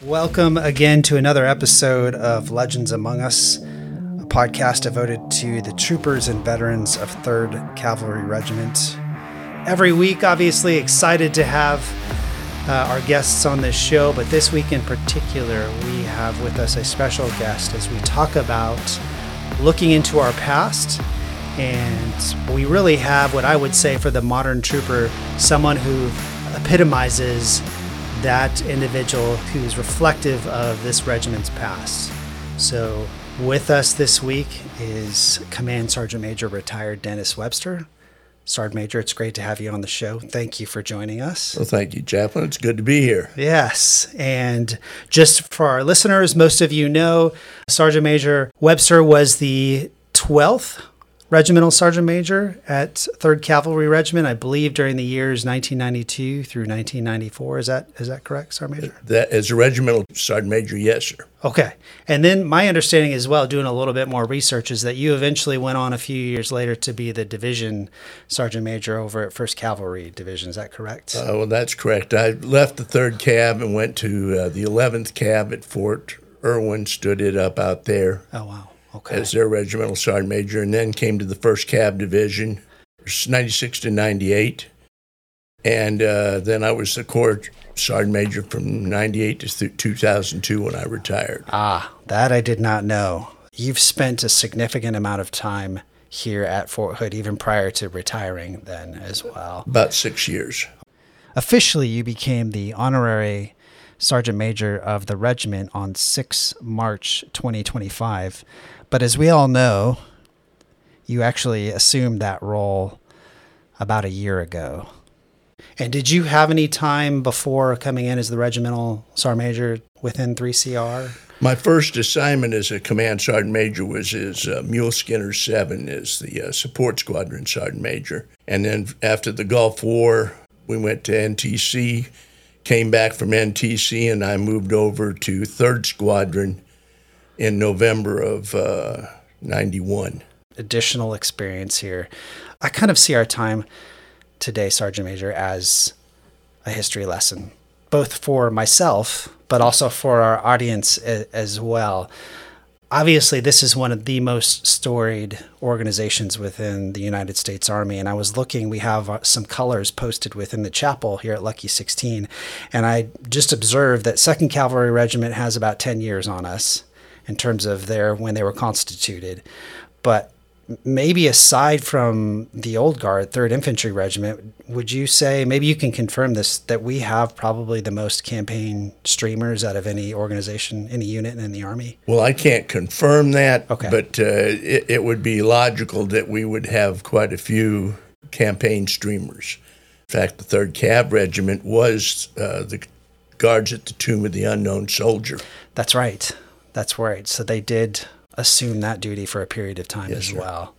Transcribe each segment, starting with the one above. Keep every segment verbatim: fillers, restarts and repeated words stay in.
Welcome again to another episode of Legends Among Us, a podcast devoted to the troopers and veterans of third Cavalry Regiment. Every week, obviously, excited to have uh, our guests on this show, but this week in particular, we have with us a special guest as we talk about looking into our past. And we really have what I would say for the modern trooper, someone who epitomizes that individual who is reflective of this regiment's past. So with us this week is Command Sergeant Major retired Dennis Webster. Sergeant Major, it's great to have you on the show. Thank you for joining us. Well, thank you, Chaplain. It's good to be here. Yes. And just for our listeners, most of you know Sergeant Major Webster was the twelfth Regimental Sergeant Major at third Cavalry Regiment, I believe during the years nineteen ninety-two through nineteen ninety-four. Is that is that correct, Sergeant Major? That, as a Regimental Sergeant Major, yes, sir. Okay. And then my understanding as well, doing a little bit more research, is that you eventually went on a few years later to be the Division Sergeant Major over at first Cavalry Division. Is that correct? Uh, well, that's correct. I left the third Cav and went to uh, the eleventh Cav at Fort Irwin, stood it up out there. Oh, wow. Okay. As their Regimental Sergeant Major, and then came to the first Cav Division, ninety-six to ninety-eight. And uh, then I was the Corps Sergeant Major from ninety-eight to th- two thousand two when I retired. Ah, that I did not know. You've spent a significant amount of time here at Fort Hood, even prior to retiring then as well. About six years. Officially, you became the honorary Sergeant Major of the regiment on the sixth of March twenty twenty-five. But as we all know, you actually assumed that role about a year ago. And did you have any time before coming in as the Regimental Sergeant Major within three C R? My first assignment as a Command Sergeant Major was as uh, Mule Skinner seven, as the uh, Support Squadron Sergeant Major. And then after the Gulf War, we went to N T C, came back from N T C, and I moved over to third Squadron in November of uh, ninety-one. Additional experience here. I kind of see our time today, Sergeant Major, as a history lesson, both for myself, but also for our audience a- as well. Obviously, this is one of the most storied organizations within the United States Army. And I was looking, we have some colors posted within the chapel here at Lucky sixteen. And I just observed that second Cavalry Regiment has about ten years on us in terms of their when they were constituted. But maybe aside from the old guard, third Infantry Regiment, would you say, maybe you can confirm this, that we have probably the most campaign streamers out of any organization, any unit in the Army? Well, I can't confirm that, okay. but uh, it, it would be logical that we would have quite a few campaign streamers. In fact, the third Cav Regiment was uh, the guards at the Tomb of the Unknown Soldier. That's right. That's right. So they did assume that duty for a period of time yes, as sir. well.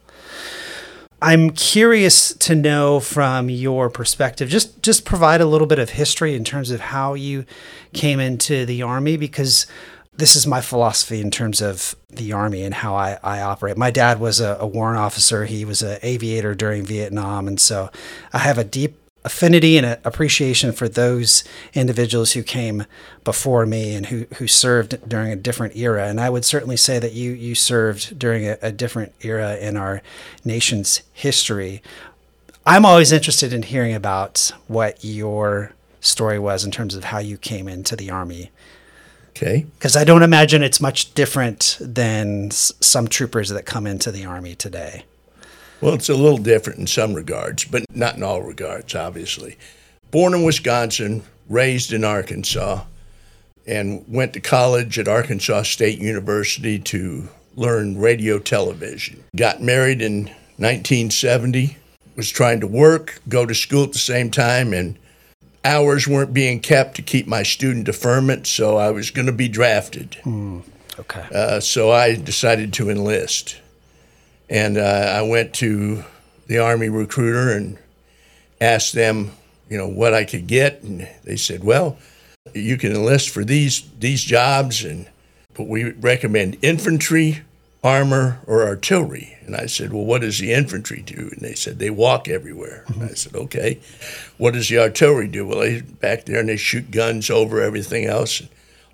I'm curious to know from your perspective, just, just provide a little bit of history in terms of how you came into the Army, because this is my philosophy in terms of the Army and how I, I operate. My dad was a, a warrant officer. He was an aviator during Vietnam. And so I have a deep affinity and a appreciation for those individuals who came before me and who, who served during a different era. And I would certainly say that you you served during a, a different era in our nation's history. I'm always interested in hearing about what your story was in terms of how you came into the Army. Okay. Because I don't imagine it's much different than s- some troopers that come into the Army today. Well, it's a little different in some regards, but not in all regards, obviously. Born in Wisconsin, raised in Arkansas, and went to college at Arkansas State University to learn radio television. Got married in nineteen seventy, was trying to work, go to school at the same time, and hours weren't being kept to keep my student deferment, so I was going to be drafted. Mm, okay. Uh, so I decided to enlist. And uh, I went to the Army recruiter and asked them, you know, what I could get. And they said, well, you can enlist for these these jobs, and but we recommend infantry, armor, or artillery. And I said, well, what does the infantry do? And they said, they walk everywhere. Mm-hmm. And I said, okay. What does the artillery do? Well, they back there and they shoot guns over everything else.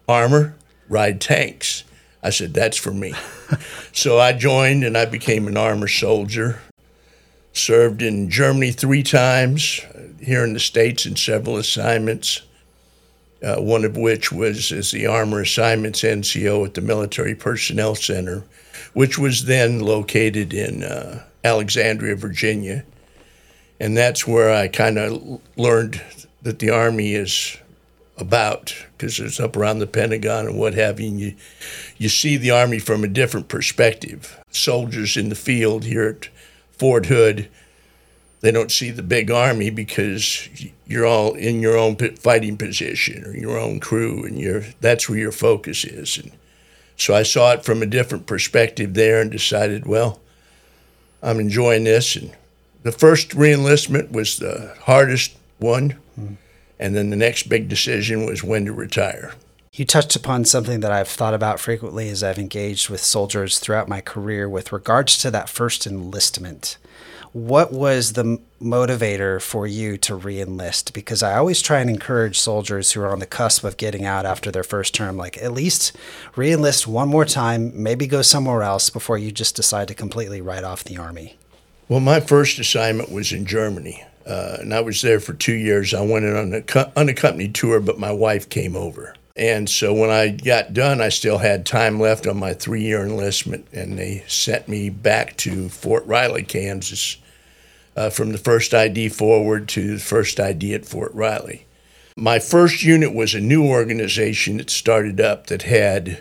armor, ride tanks. I said, that's for me. So I joined and I became an armor soldier. Served in Germany three times, here in the States in several assignments, uh, one of which was as the Armor Assignments N C O at the Military Personnel Center, which was then located in uh, Alexandria, Virginia. And that's where I kind of learned that the Army is about, because it's up around the Pentagon and what have you, and you, you see the Army from a different perspective. Soldiers in the field here at Fort Hood, they don't see the big Army because you're all in your own fighting position or your own crew, and you're, that's where your focus is. And so I saw it from a different perspective there and decided, well, I'm enjoying this. And the first reenlistment was the hardest one. Mm. And then the next big decision was when to retire. You touched upon something that I've thought about frequently as I've engaged with soldiers throughout my career with regards to that first enlistment. What was the motivator for you to re-enlist? Because I always try and encourage soldiers who are on the cusp of getting out after their first term, like at least re-enlist one more time, maybe go somewhere else before you just decide to completely write off the Army. Well, my first assignment was in Germany, uh, and I was there for two years. I went on an unaccompanied tour, but my wife came over. And so when I got done, I still had time left on my three-year enlistment, and they sent me back to Fort Riley, Kansas, uh, from the first I D forward to the first I D at Fort Riley. My first unit was a new organization that started up that had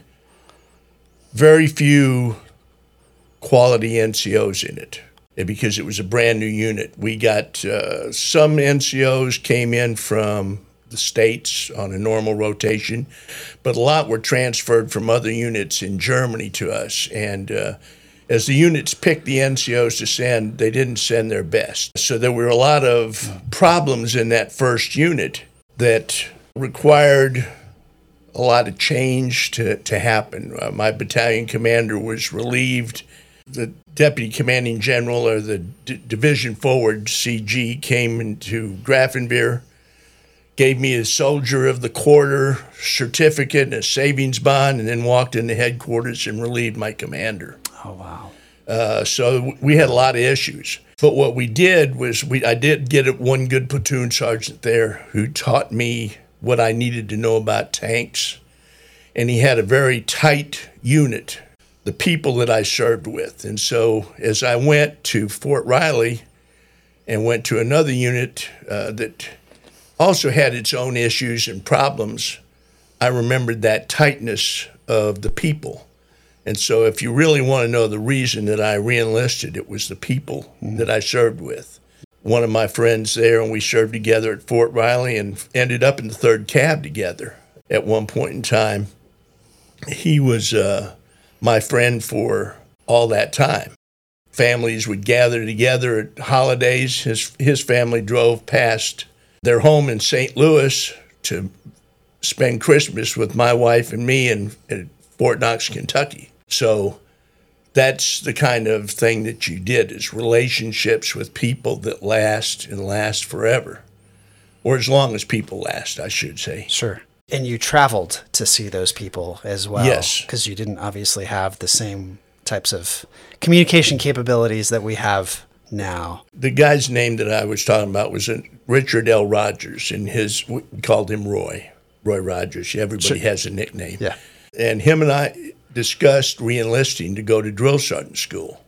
very few quality N C Os in it, because it was a brand new unit. We got uh, some N C Os came in from the States on a normal rotation, but a lot were transferred from other units in Germany to us. And uh, as the units picked the N C Os to send, they didn't send their best. So there were a lot of problems in that first unit that required a lot of change to, to happen. Uh, my battalion commander was relieved. The deputy commanding general, or the D- division forward, C G, came into Grafenwehr, gave me a Soldier of the Quarter certificate and a savings bond, and then walked into headquarters and relieved my commander. Oh, wow. Uh, so we had a lot of issues. But what we did was we I did get one good platoon sergeant there who taught me what I needed to know about tanks. And he had a very tight unit, the people that I served with. And so as I went to Fort Riley and went to another unit uh, that also had its own issues and problems, I remembered that tightness of the people. And so if you really want to know the reason that I reenlisted, it was the people mm-hmm. that I served with. One of my friends there, and we served together at Fort Riley and ended up in the third Cav together at one point in time. He was uh, my friend for all that time. Families would gather together at holidays. His, his family drove past their home in Saint Louis to spend Christmas with my wife and me in, in Fort Knox, Kentucky. So that's the kind of thing that you did, is relationships with people that last and last forever, or as long as people last, I should say. Sure. And you traveled to see those people as well. Yes. Because you didn't obviously have the same types of communication capabilities that we have now. The guy's name that I was talking about was Richard L. Rogers, and his, we called him Roy, Roy Rogers. Everybody sure. has a nickname. Yeah. And him and I discussed reenlisting to go to drill sergeant school.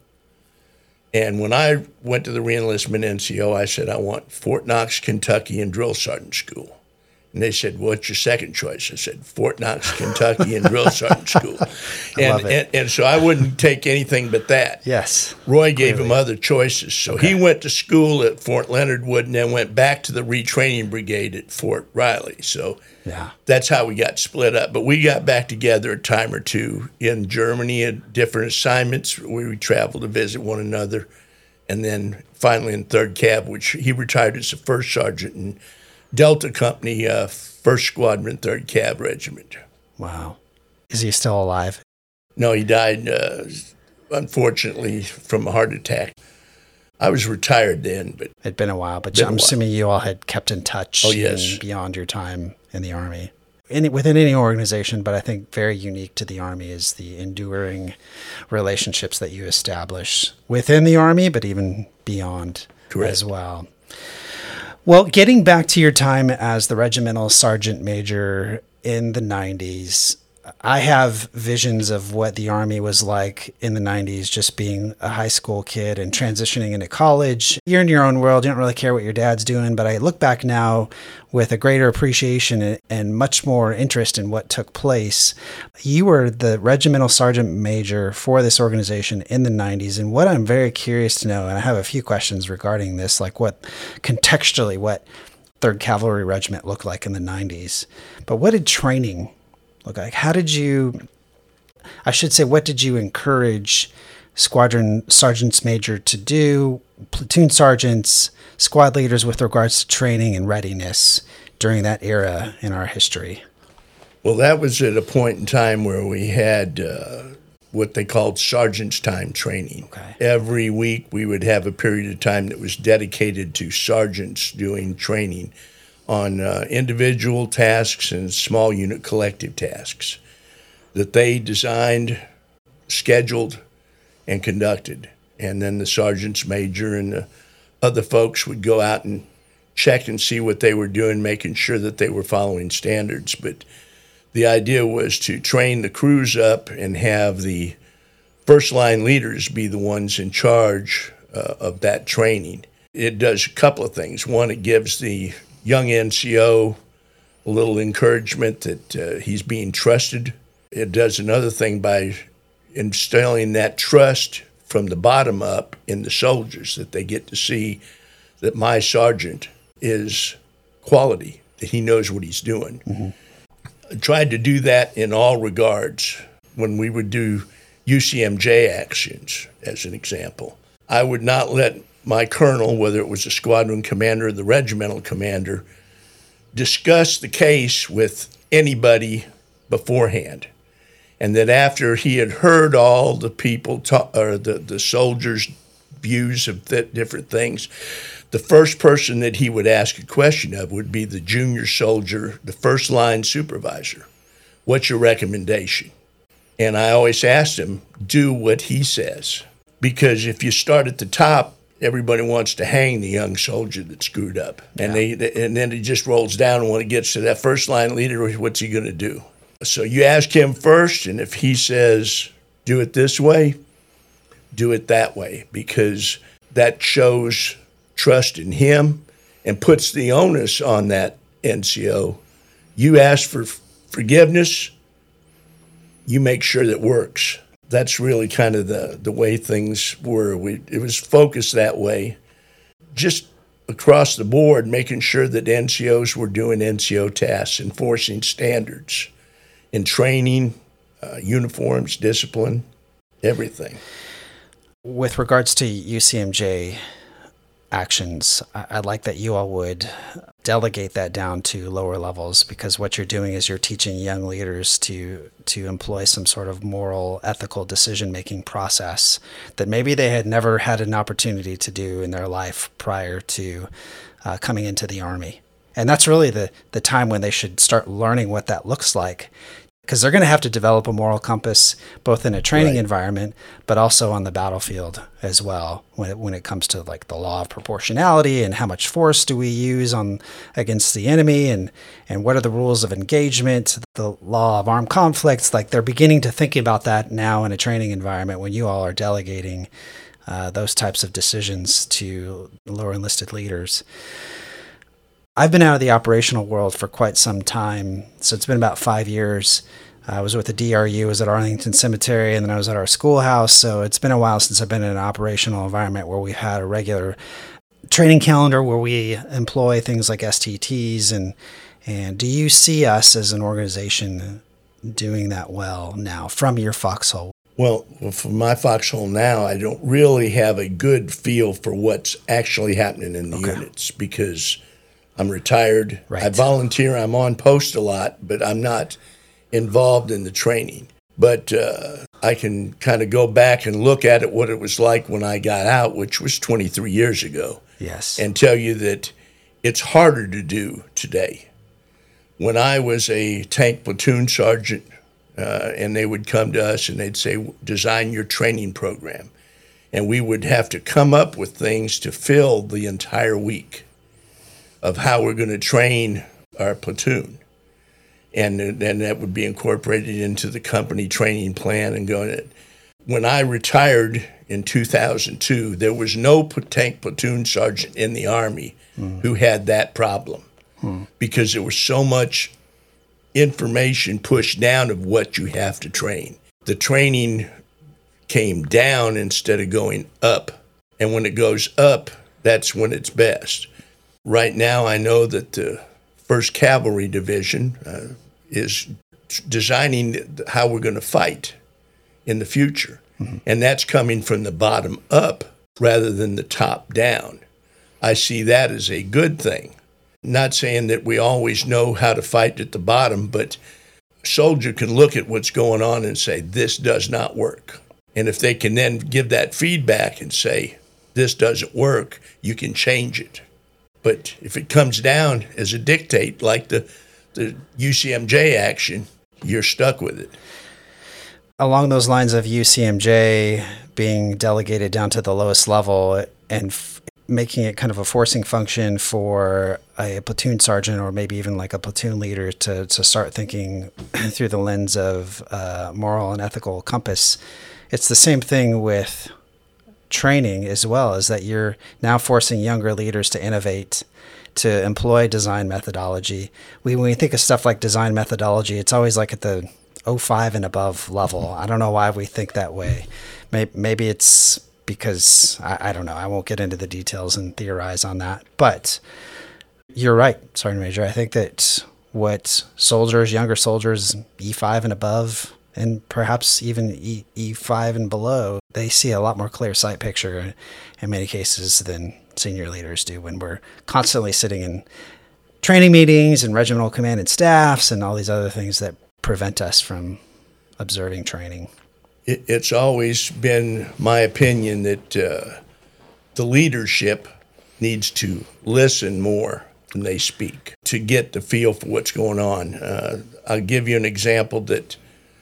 And when I went to the reenlistment N C O, I said, I want Fort Knox, Kentucky, and drill sergeant school. And they said, what's your second choice? I said, Fort Knox, Kentucky, and drill sergeant school. And, and and so I wouldn't take anything but that. Yes. Roy gave clearly. him other choices. So okay. he went to school at Fort Leonard Wood and then went back to the retraining brigade at Fort Riley. So yeah. that's how we got split up. But we got back together a time or two in Germany at different assignments where we traveled to visit one another. And then finally in third Cav, which he retired as a first sergeant in Delta Company, uh, first Squadron, third Cav Regiment. Wow. Is he still alive? No, he died, uh, unfortunately, from a heart attack. I was retired then, but it'd been a while. But I'm assuming you all had kept in touch. Oh, yes. Beyond your time in the Army. any, within any organization, but I think very unique to the Army is the enduring relationships that you establish within the Army, but even beyond Correct. As well. Well, getting back to your time as the regimental sergeant major in the nineties, I have visions of what the Army was like in the nineties, just being a high school kid and transitioning into college. You're in your own world. You don't really care what your dad's doing. But I look back now with a greater appreciation and much more interest in what took place. You were the regimental sergeant major for this organization in the nineties. And what I'm very curious to know, and I have a few questions regarding this, like what contextually, what third Cavalry Regiment looked like in the nineties. But what did training look like? How did you, I should say, what did you encourage squadron sergeants major to do, platoon sergeants, squad leaders with regards to training and readiness during that era in our history? Well, that was at a point in time where we had uh, what they called sergeant's time training. Okay. Every week we would have a period of time that was dedicated to sergeants doing training on uh, individual tasks and small unit collective tasks that they designed, scheduled, and conducted. And then the sergeants major and the other folks would go out and check and see what they were doing, making sure that they were following standards. But the idea was to train the crews up and have the first line leaders be the ones in charge uh, of that training. It does a couple of things. One, it gives the young N C O a little encouragement that uh, he's being trusted. It does another thing by instilling that trust from the bottom up in the soldiers, that they get to see that my sergeant is quality, that he knows what he's doing. Mm-hmm. I tried to do that in all regards. When we would do U C M J actions, as an example, I would not let my colonel, whether it was the squadron commander or the regimental commander, discuss the case with anybody beforehand. And that after he had heard all the people, talk, or the, the soldiers' views of th- different things, the first person that he would ask a question of would be the junior soldier, the first line supervisor. What's your recommendation? And I always asked him, do what he says. Because if you start at the top, everybody wants to hang the young soldier that screwed up. Yeah. And they, and then it just rolls down, and when it gets to that first line leader, what's he going to do? So you ask him first, and if he says, do it this way, do it that way, because that shows trust in him and puts the onus on that N C O. You ask for forgiveness, you make sure that works. That's really kind of the, the way things were. We, it was focused that way, just across the board, making sure that N C Os were doing N C O tasks, enforcing standards in training, uh, uniforms, discipline, everything. With regards to U C M J actions, I'd like that you all would delegate that down to lower levels, because what you're doing is you're teaching young leaders to to employ some sort of moral, ethical decision-making process that maybe they had never had an opportunity to do in their life prior to uh, coming into the Army. And that's really the, the time when they should start learning what that looks like, because they're going to have to develop a moral compass both in a training right. environment, but also on the battlefield as well, when it, when it comes to like the law of proportionality and how much force do we use on against the enemy, and, and what are the rules of engagement, the law of armed conflicts. Like, they're beginning to think about that now in a training environment when you all are delegating uh, those types of decisions to lower enlisted leaders. I've been out of the operational world for quite some time, so it's been about five years. I was with the D R U, I was at Arlington Cemetery, and then I was at our schoolhouse, so it's been a while since I've been in an operational environment where we've had a regular training calendar where we employ things like S T Ts, and and do you see us as an organization doing that well now from your foxhole? Well, from my foxhole now, I don't really have a good feel for what's actually happening in the okay. units, because I'm retired. Right. I volunteer. I'm on post a lot, but I'm not involved in the training. But uh, I can kind of go back and look at it, what it was like when I got out, which was twenty-three years ago. Yes. And tell you that it's harder to do today. when I was a tank platoon sergeant, uh, and they would come to us and they'd say, design your training program. And we would have to come up with things to fill the entire week of how we're going to train our platoon. And then that would be incorporated into the company training plan and going. When I retired in two thousand two, there was no tank platoon sergeant in the Army mm. who had that problem mm. because there was so much information pushed down of what you have to train. The training came down instead of going up. And when it goes up, that's when it's best. Right now, I know that the first Cavalry Division uh, is designing how we're going to fight in the future. Mm-hmm. And that's coming from the bottom up rather than the top down. I see that as a good thing. Not saying that we always know how to fight at the bottom, but a soldier can look at what's going on and say, this does not work. And if they can then give that feedback and say, this doesn't work, you can change it. But if it comes down as a dictate, like the, the U C M J action, you're stuck with it. Along those lines of U C M J being delegated down to the lowest level and f- making it kind of a forcing function for a platoon sergeant or maybe even like a platoon leader to, to start thinking through the lens of uh, moral and ethical compass, it's the same thing with training as well, is that you're now forcing younger leaders to innovate, to employ design methodology. We, when we think of stuff like design methodology, it's always like at the oh five and above level. I don't know why we think that way. Maybe, maybe it's because, I, I don't know, I won't get into the details and theorize on that. But you're right, Sergeant Major. I think that what soldiers, younger soldiers, E five and above, and perhaps even E, E5 and below, they see a lot more clear sight picture in many cases than senior leaders do when we're constantly sitting in training meetings and regimental command and staffs and all these other things that prevent us from observing training. It, it's always been my opinion that uh, the leadership needs to listen more than they speak to get the feel for what's going on. Uh, I'll give you an example that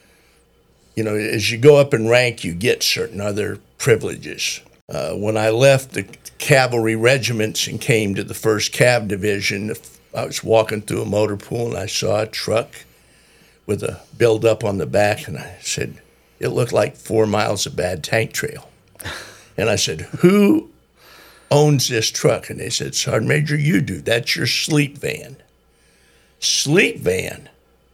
You know, as you go up in rank, you get certain other privileges. Uh, when I left the cavalry regiments and came to the first Cav Division, I was walking through a motor pool and I saw a truck with a build-up on the back, and I said, it looked like four miles of bad tank trail. And I said, who owns this truck? And they said, Sergeant Major, you do. That's your sleep van. Sleep van?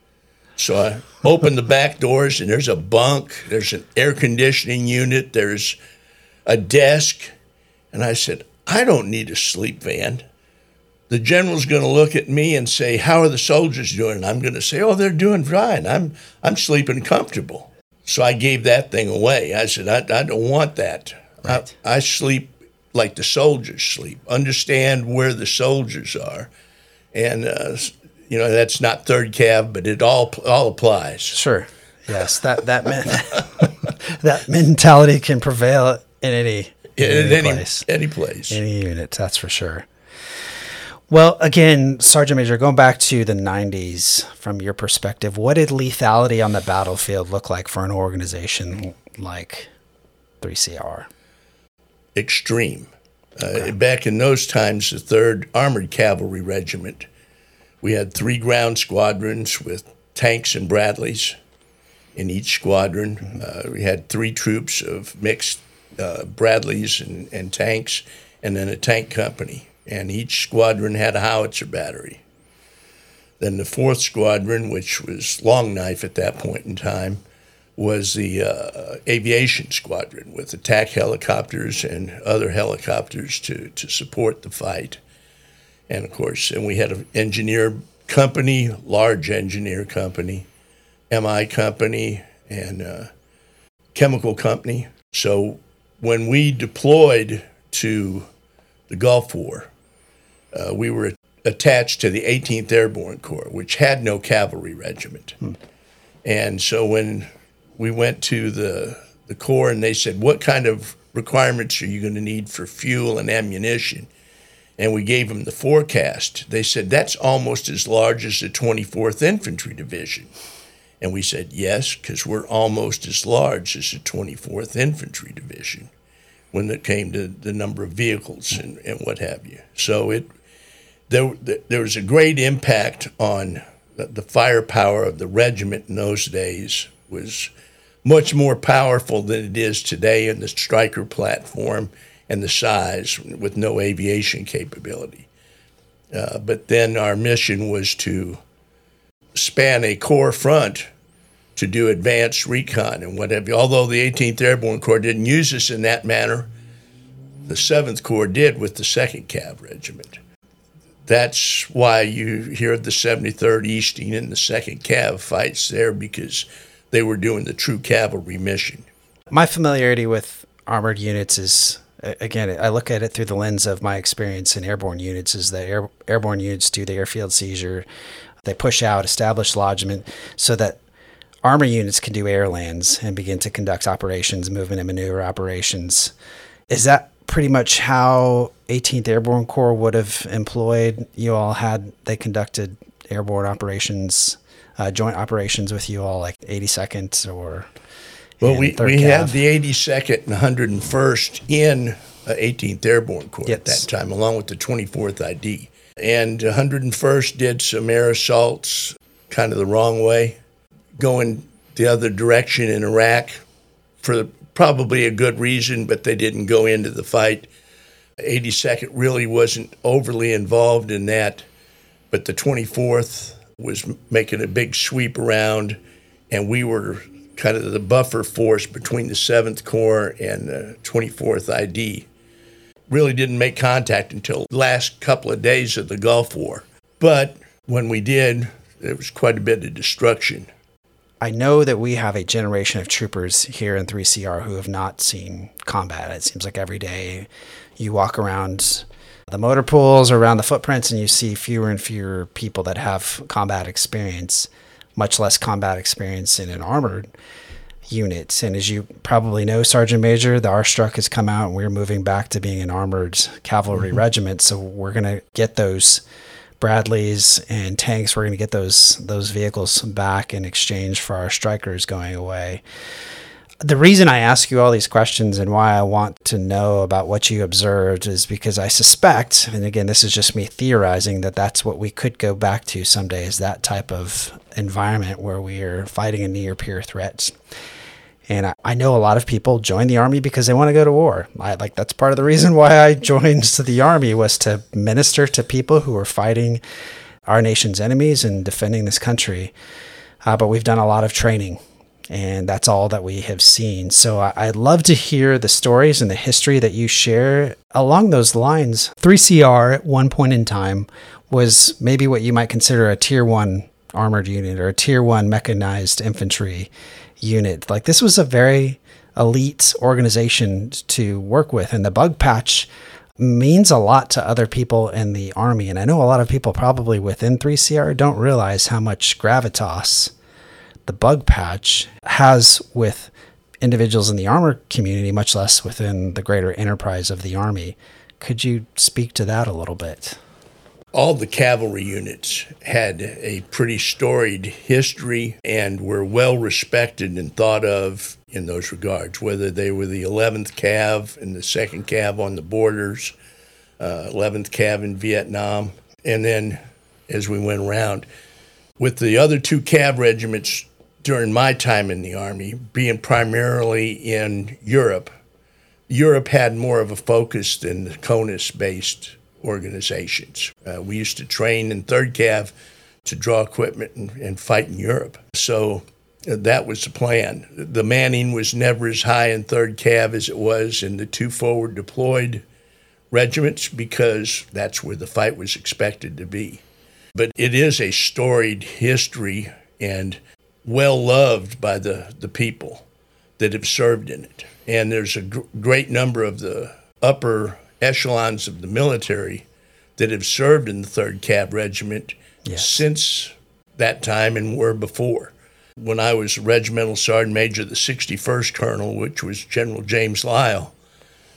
So I opened the back doors, and there's a bunk, there's an air conditioning unit, there's a desk. And I said, I don't need a sleep van. The general's going to look at me and say, how are the soldiers doing? And I'm going to say, oh, they're doing fine. I'm I'm sleeping comfortable. So I gave that thing away. I said, I, I don't want that. Right. I, I sleep like the soldiers sleep. Understand where the soldiers are. And uh, you know, that's not third Cav, but it all all applies. Sure. Yes, that that men- that mentality can prevail in any in in any, any place, any place, any unit. That's for sure. Well, again, Sergeant Major, going back to the nineties, from your perspective, what did lethality on the battlefield look like for an organization like three C R? Extreme. Okay. Uh, back in those times, the third Armored Cavalry Regiment, we had three ground squadrons with tanks and Bradleys in each squadron. Mm-hmm. Uh, we had three troops of mixed uh, Bradleys and, and tanks, and then a tank company. And each squadron had a howitzer battery. Then the fourth squadron, which was Long Knife at that point in time, was the uh, aviation squadron with attack helicopters and other helicopters to, to support the fight. And, of course, and we had an engineer company, large engineer company, M I company, and uh, chemical company. So when we deployed to the Gulf War, uh, we were attached to the eighteenth Airborne Corps, which had no cavalry regiment. Hmm. And so when we went to the, the Corps and they said, what kind of requirements are you going to need for fuel and ammunition? And we gave them the forecast. They said, that's almost as large as the twenty-fourth Infantry Division. And we said, yes, because we're almost as large as the twenty-fourth Infantry Division when it came to the number of vehicles and, and what have you. So it there, there was a great impact on the, the firepower of the regiment in those days. Was much more powerful than it is today in the Stryker platform and the size with no aviation capability. Uh, but then our mission was to span a corps front to do advanced recon and what have you. Although the eighteenth Airborne Corps didn't use us in that manner, the seventh Corps did with the second Cav Regiment. That's why you hear the seventy-third Easting and the second Cav fights there, because they were doing the true cavalry mission. My familiarity with armored units is, again, I look at it through the lens of my experience in airborne units, is that air, airborne units do the airfield seizure. They push out, establish lodgment so that armor units can do air lands and begin to conduct operations, movement and maneuver operations. Is that pretty much how eighteenth Airborne Corps would have employed you all had they conducted airborne operations, uh, joint operations with you all, like eighty-second or Well, we, we had the eighty-second and one hundred first in uh, eighteenth Airborne Corps yes. at that time, along with the twenty-fourth I D. And one hundred first did some air assaults kind of the wrong way, going the other direction in Iraq for probably a good reason, but they didn't go into the fight. eighty-second really wasn't overly involved in that, but the twenty-fourth was making a big sweep around, and we were kind of the buffer force between the seventh Corps and the twenty-fourth I D. Really didn't make contact until the last couple of days of the Gulf War. But when we did, there was quite a bit of destruction. I know that we have a generation of troopers here in three C R who have not seen combat. It seems like every day you walk around the motor pools or around the footprints and you see fewer and fewer people that have combat experience, much less combat experience in an armored unit. And as you probably know, Sergeant Major, the R Struck has come out and we're moving back to being an armored cavalry mm-hmm. regiment. So we're going to get those Bradleys and tanks. We're going to get those those vehicles back in exchange for our Strykers going away. The reason I ask you all these questions and why I want to know about what you observed is because I suspect, and again, this is just me theorizing, that that's what we could go back to someday, is that type of environment where we are fighting a near peer threat. And I, I know a lot of people join the Army because they want to go to war. I, like that's part of the reason why I joined the Army, was to minister to people who are fighting our nation's enemies and defending this country. Uh, but we've done a lot of training, and that's all that we have seen. So I, I'd love to hear the stories and the history that you share along those lines. three C R at one point in time was maybe what you might consider a tier one armored unit or a tier one mechanized infantry unit. Like, this was a very elite organization to work with, and the Bug Patch means a lot to other people in the Army. And I know a lot of people probably within three C R don't realize how much gravitas the Bug Patch has with individuals in the armor community, much less within the greater enterprise of the Army. Could you speak to that a little bit? All the cavalry units had a pretty storied history and were well respected and thought of in those regards, whether they were the eleventh Cav and the second Cav on the borders, uh, eleventh Cav in Vietnam, and then as we went around, with the other two Cav regiments during my time in the Army being primarily in Europe, Europe had more of a focus than the CONUS-based organizations. Uh, we used to train in third Cav to draw equipment and, and fight in Europe. So uh, that was the plan. The manning was never as high in third Cav as it was in the two forward deployed regiments, because that's where the fight was expected to be. But it is a storied history and well loved by the, the people that have served in it. And there's a gr- great number of the upper echelons of the military that have served in the third Cav Regiment yes. since that time and were before. When I was Regimental Sergeant Major, the sixty-first Colonel, which was General James Lyle,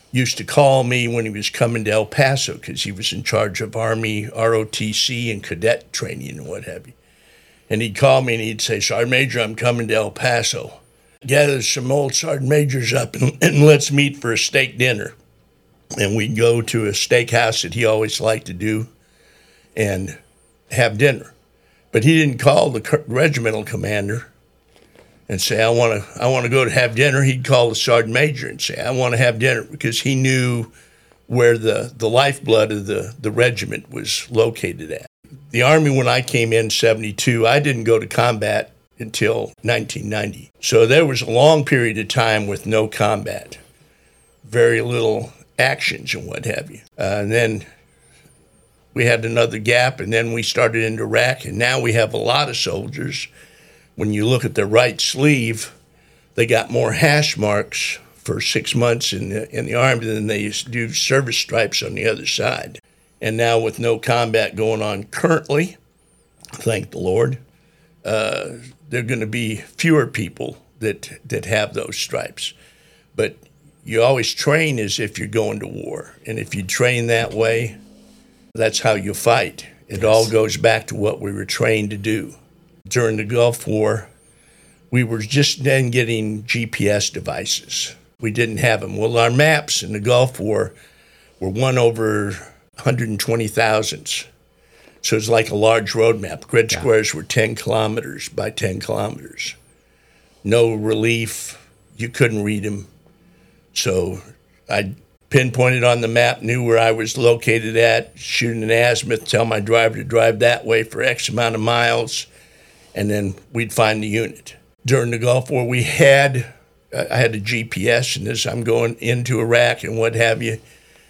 used to call me when he was coming to El Paso because he was in charge of Army R O T C and cadet training and what have you. And he'd call me and he'd say, Sergeant Major, I'm coming to El Paso. Gather some old Sergeant Majors up and, and let's meet for a steak dinner. And we'd go to a steakhouse that he always liked to do and have dinner. But he didn't call the regimental commander and say, I want to I want to go to have dinner. He'd call the sergeant major and say, I want to have dinner, because he knew where the, the lifeblood of the, the regiment was located at. The Army, when I came in seventy-two, I didn't go to combat until nineteen ninety. So there was a long period of time with no combat, very little actions and what have you. Uh, and then we had another gap, and then we started into Iraq, and now we have a lot of soldiers. When you look at their right sleeve, they got more hash marks for six months in the, in the Army than they used to do service stripes on the other side. And now with no combat going on currently, thank the Lord, uh, there are going to be fewer people that, that have those stripes. But you always train as if you're going to war. And if you train that way, that's how you fight. It yes. all goes back to what we were trained to do. During the Gulf War, we were just then getting G P S devices. We didn't have them. Well, our maps in the Gulf War were one over one hundred twenty thousand. So it's like a large road map. Grid yeah. squares were ten kilometers by ten kilometers. No relief. You couldn't read them. So I pinpointed on the map, knew where I was located at, shooting an azimuth, tell my driver to drive that way for X amount of miles, and then we'd find the unit. During the Gulf War, we had, I had a G P S, and as I'm going into Iraq and what have you,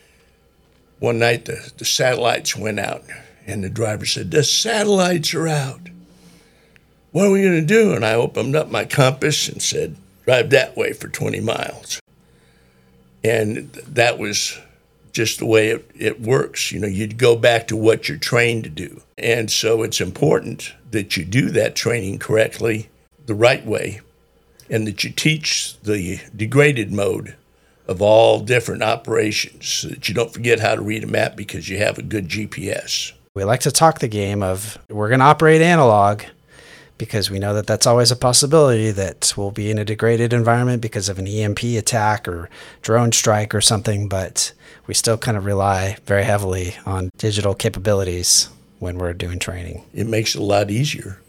one night the, the satellites went out, and the driver said, the satellites are out. What are we going to do? And I opened up my compass and said, drive that way for twenty miles. And that was just the way it, it works. You know, you'd go back to what you're trained to do. And so it's important that you do that training correctly, the right way, and that you teach the degraded mode of all different operations so that you don't forget how to read a map because you have a good G P S. We like to talk the game of we're going to operate analog, because we know that that's always a possibility that we'll be in a degraded environment because of an E M P attack or drone strike or something, but we still kind of rely very heavily on digital capabilities when we're doing training. It makes it a lot easier.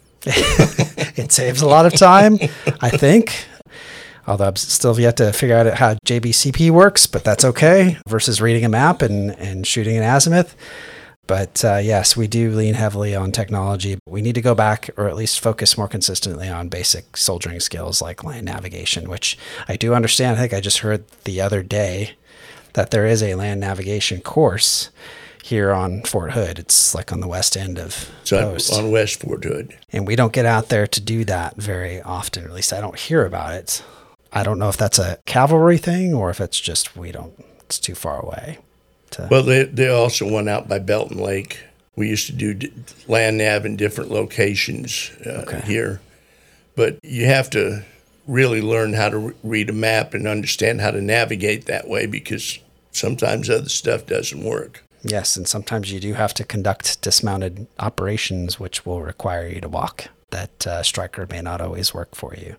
It saves a lot of time, I think, although I'm still yet to figure out how J B C P works, but that's okay, versus reading a map and, and shooting an azimuth. But uh, yes, we do lean heavily on technology. We need to go back, or at least focus more consistently on basic soldiering skills like land navigation, which I do understand. I think I just heard the other day that there is a land navigation course here on Fort Hood. It's like on the west end of Post. On West Fort Hood. And we don't get out there to do that very often, or at least I don't hear about it. I don't know if that's a cavalry thing or if it's just we don't, it's too far away. To... Well, they they also went out by Belton Lake. We used to do d- land nav in different locations uh, okay. here. But you have to really learn how to re- read a map and understand how to navigate that way, because sometimes other stuff doesn't work. Yes, and sometimes you do have to conduct dismounted operations, which will require you to walk. That uh, Stryker may not always work for you.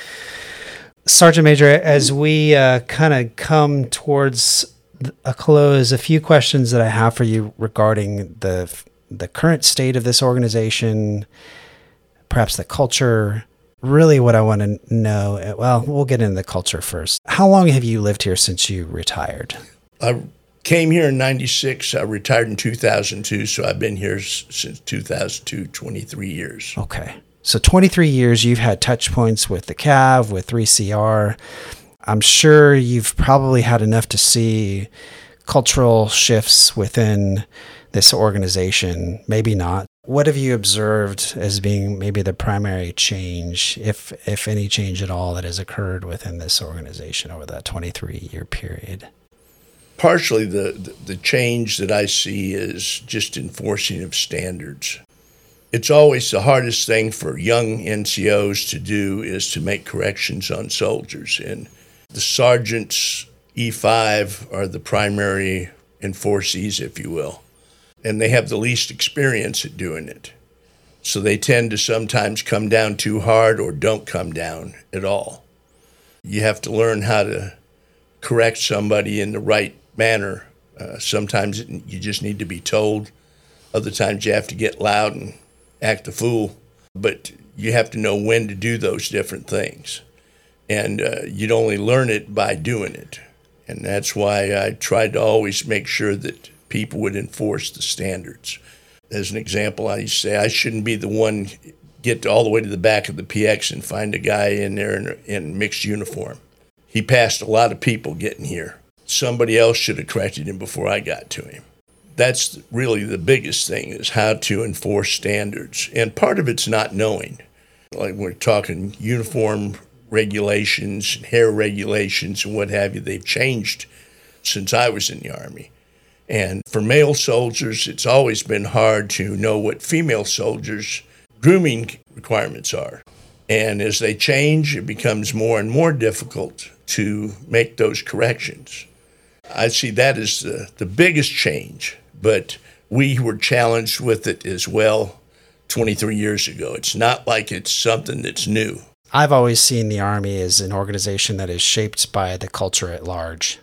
Sergeant Major, as we uh, kind of come towards a close, a few questions that I have for you regarding the the current state of this organization, perhaps the culture. Really what I want to know, well, we'll get into the culture first. How long have you lived here since you retired? I came here in ninety-six. I retired in two thousand two, so I've been here since two thousand two, twenty-three years. Okay. So twenty-three years, you've had touch points with the C A V, with three C R. I'm sure you've probably had enough to see cultural shifts within this organization. Maybe not. What have you observed as being maybe the primary change, if if any change at all, that has occurred within this organization over that twenty-three-year period? Partially the, the change that I see is just enforcing of standards. It's always the hardest thing for young N C Os to do is to make corrections on soldiers. And the sergeants, E five are the primary enforcees, if you will, and they have the least experience at doing it. So they tend to sometimes come down too hard or don't come down at all. You have to learn how to correct somebody in the right manner. Uh, sometimes you just need to be told. Other times you have to get loud and act a fool. But you have to know when to do those different things. And uh, you'd only learn it by doing it. And that's why I tried to always make sure that people would enforce the standards. As an example, I used to say I shouldn't be the one get all the way to the back of the P X and find a guy in there in, in mixed uniform. He passed a lot of people getting here. Somebody else should have corrected him before I got to him. That's really the biggest thing, is how to enforce standards. And part of it's not knowing. Like we're talking uniform regulations, hair regulations, and what have you. They've changed since I was in the Army. And for male soldiers, it's always been hard to know what female soldiers' grooming requirements are. And as they change, it becomes more and more difficult to make those corrections. I see that as the, the biggest change, but we were challenged with it as well twenty-three years ago. It's not like it's something that's new. I've always seen the Army as an organization that is shaped by the culture at large,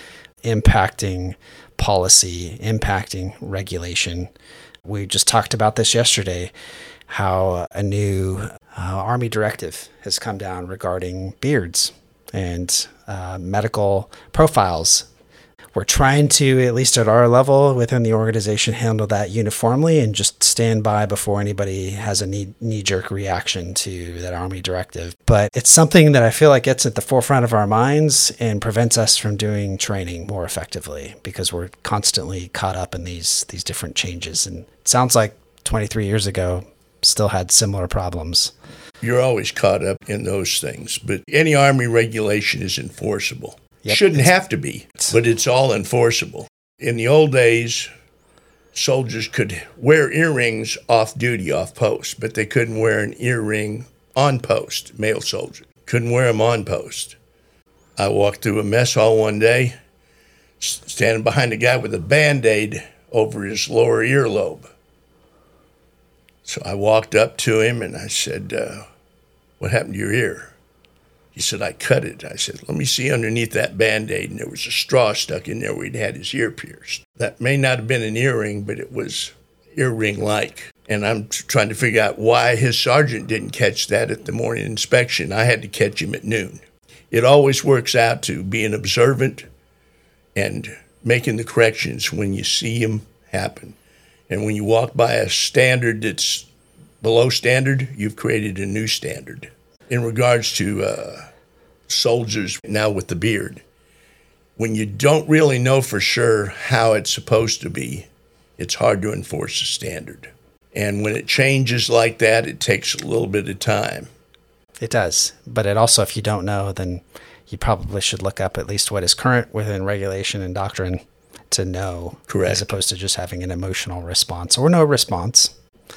impacting policy, impacting regulation. We just talked about this yesterday, how a new uh, Army directive has come down regarding beards and uh, medical profiles. We're trying to, at least at our level within the organization, handle that uniformly and just stand by before anybody has a knee, knee-jerk reaction to that Army directive. But it's something that I feel like gets at the forefront of our minds and prevents us from doing training more effectively, because we're constantly caught up in these these different changes. And it sounds like twenty-three years ago still had similar problems. You're always caught up in those things, but any Army regulation is enforceable. Yep. Shouldn't have to be, but it's all enforceable. In the old days, soldiers could wear earrings off duty, off post, but they couldn't wear an earring on post, male soldier. Couldn't wear them on post. I walked through a mess hall one day, standing behind a guy with a Band-Aid over his lower earlobe. So I walked up to him and I said, uh, what happened to your ear? He said, I cut it. I said, let me see underneath that Band-Aid. And there was a straw stuck in there where he'd had his ear pierced. That may not have been an earring, but it was earring-like. And I'm trying to figure out why his sergeant didn't catch that at the morning inspection. I had to catch him at noon. It always works out to being observant and making the corrections when you see them happen. And when you walk by a standard that's below standard, you've created a new standard. In regards to uh, soldiers now with the beard, when you don't really know for sure how it's supposed to be, it's hard to enforce a standard. And when it changes like that, it takes a little bit of time. It does. But it also, if you don't know, then you probably should look up at least what is current within regulation and doctrine to know. Correct. As opposed to just having an emotional response or no response.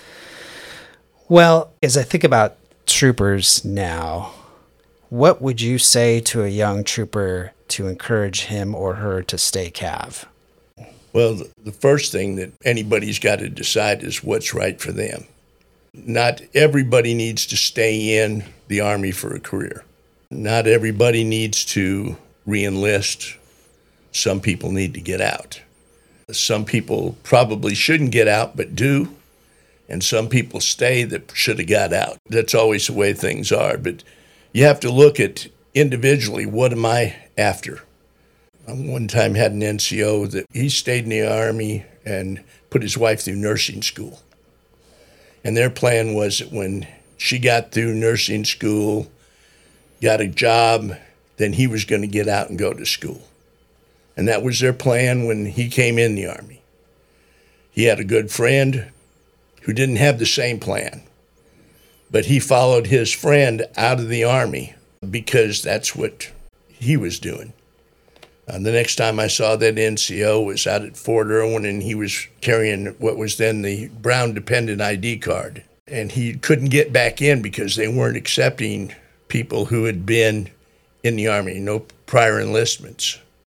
Well, as I think about troopers now, what would you say to a young trooper to encourage him or her to stay Cav? Well, the first thing that anybody's got to decide is what's right for them. Not everybody needs to stay in the Army for a career. Not everybody needs to re-enlist. Some people need to get out. Some people probably shouldn't get out but do. And some people stay that should have got out. That's always the way things are. But you have to look at individually, what am I after? I one time had an N C O that he stayed in the Army and put his wife through nursing school. And their plan was that when she got through nursing school, got a job, then he was going to get out and go to school. And that was their plan when he came in the Army. He had a good friend who didn't have the same plan, but he followed his friend out of the Army because that's what he was doing. Uh, the next time I saw that N C O was out at Fort Irwin, and he was carrying what was then the Brown Dependent I D card. And he couldn't get back in because they weren't accepting people who had been in the Army, no prior enlistments.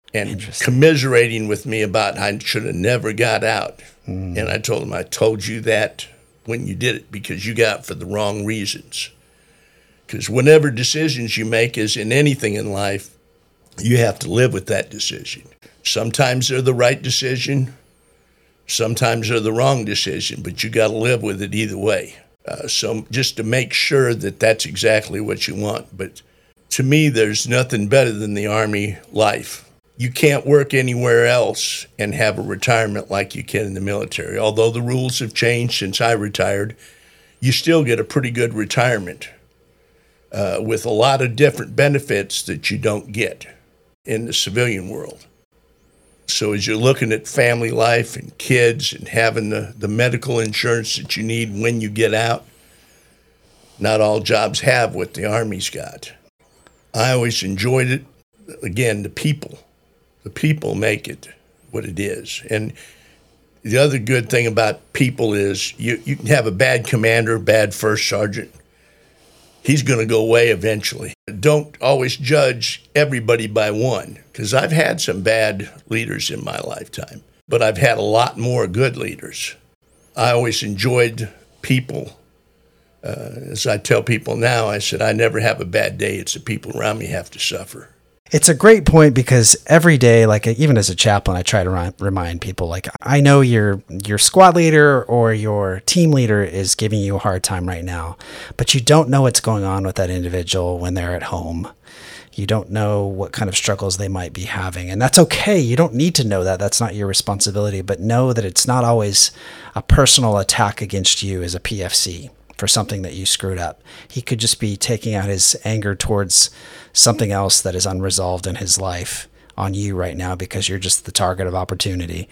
and commiserating with me about I should have never got out. Mm. And I told him, I told you that when you did it because you got for the wrong reasons. Because whenever decisions you make, as in anything in life, you have to live with that decision. Sometimes they're the right decision. Sometimes they're the wrong decision, but you got to live with it either way. Uh, so just to make sure that that's exactly what you want. But to me, there's nothing better than the Army life. You can't work anywhere else and have a retirement like you can in the military. Although the rules have changed since I retired, you still get a pretty good retirement uh, with a lot of different benefits that you don't get in the civilian world. So as you're looking at family life and kids and having the, the medical insurance that you need when you get out, not all jobs have what the Army's got. I always enjoyed it. Again, the people. The people make it what it is. And the other good thing about people is you, you can have a bad commander, bad first sergeant. He's going to go away eventually. Don't always judge everybody by one, because I've had some bad leaders in my lifetime, but I've had a lot more good leaders. I always enjoyed people. Uh, as I tell people now, I said, I never have a bad day. It's the people around me have to suffer. It's a great point because every day, like even as a chaplain, I try to ri- remind people, like, I know your your squad leader or your team leader is giving you a hard time right now, but you don't know what's going on with that individual when they're at home. You don't know what kind of struggles they might be having, and that's okay. You don't need to know that. That's not your responsibility, but know that it's not always a personal attack against you as a P F C for something that you screwed up. He could just be taking out his anger towards something else that is unresolved in his life on you right now because you're just the target of opportunity.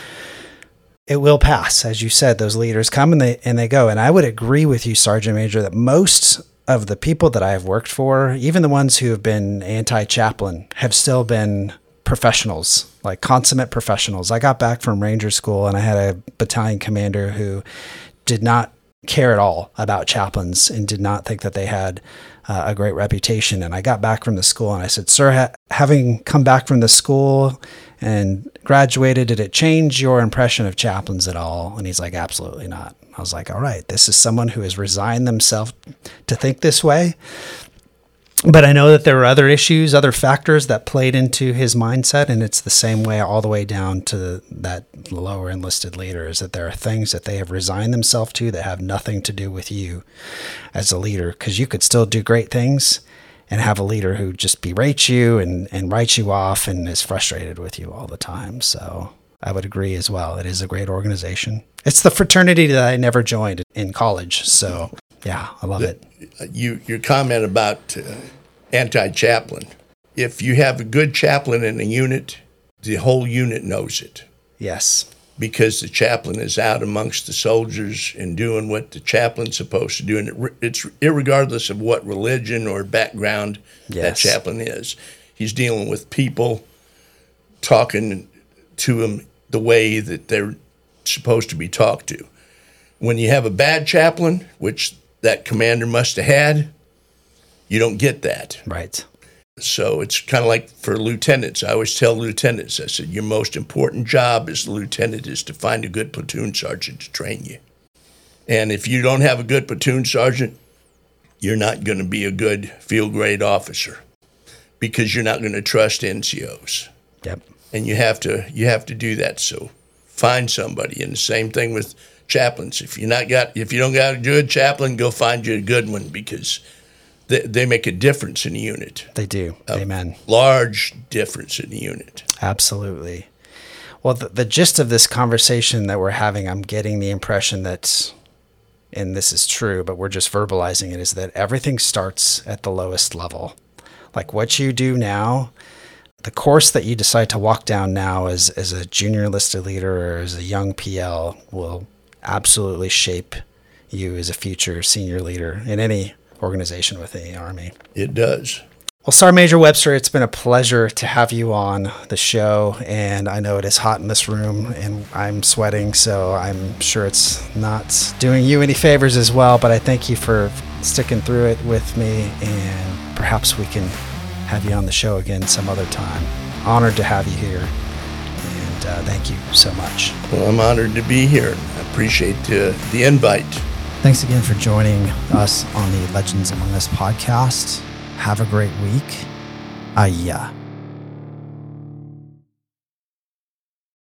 It will pass. As you said, those leaders come and they and they go. And I would agree with you, Sergeant Major, that most of the people that I have worked for, even the ones who have been anti-chaplain, have still been professionals, like consummate professionals. I got back from Ranger School and I had a battalion commander who did not care at all about chaplains and did not think that they had uh, a great reputation. And I got back from the school and I said, sir, ha- having come back from the school and graduated, did it change your impression of chaplains at all? And he's like, absolutely not. I was like, all right, this is someone who has resigned themselves to think this way. But I know that there were other issues, other factors that played into his mindset, and it's the same way all the way down to that lower enlisted leader, is that there are things that they have resigned themselves to that have nothing to do with you as a leader, because you could still do great things and have a leader who just berates you and, and writes you off and is frustrated with you all the time. So I would agree as well. It is a great organization. It's the fraternity that I never joined in college, so yeah, I love the, it. You, your comment about uh, anti-chaplain. If you have a good chaplain in a unit, the whole unit knows it. Yes. Because the chaplain is out amongst the soldiers and doing what the chaplain's supposed to do. And it's irregardless of what religion or background yes. that chaplain is. He's dealing with people, talking to them the way that they're supposed to be talked to. When you have a bad chaplain, which that commander must have had, you don't get that. Right. So it's kind of like for lieutenants. I always tell lieutenants, I said, your most important job as a lieutenant is to find a good platoon sergeant to train you. And if you don't have a good platoon sergeant, you're not going to be a good field grade officer because you're not going to trust N C Os. Yep. And you have to you have to do that. So find somebody. And the same thing with chaplains. If you're not got, if you don't got a good chaplain, go find you a good one because they, they make a difference in the unit. They do. A Amen. Large difference in the unit. Absolutely. Well, the, the gist of this conversation that we're having, I'm getting the impression that, and this is true, but we're just verbalizing it, is that everything starts at the lowest level. Like what you do now, the course that you decide to walk down now as, as a junior enlisted leader or as a young P L will absolutely shape you as a future senior leader in any organization within the Army. It does. Well, Sergeant Major Webster, it's been a pleasure to have you on the show, and I know it is hot in this room, and I'm sweating, so I'm sure it's not doing you any favors as well, but I thank you for sticking through it with me, and perhaps we can have you on the show again some other time. honored to have you here. And uh, thank you so much. Well, I'm honored to be here. I appreciate uh, the invite. Thanks again for joining us on the Legends Among Us podcast. Have a great week. Ayah.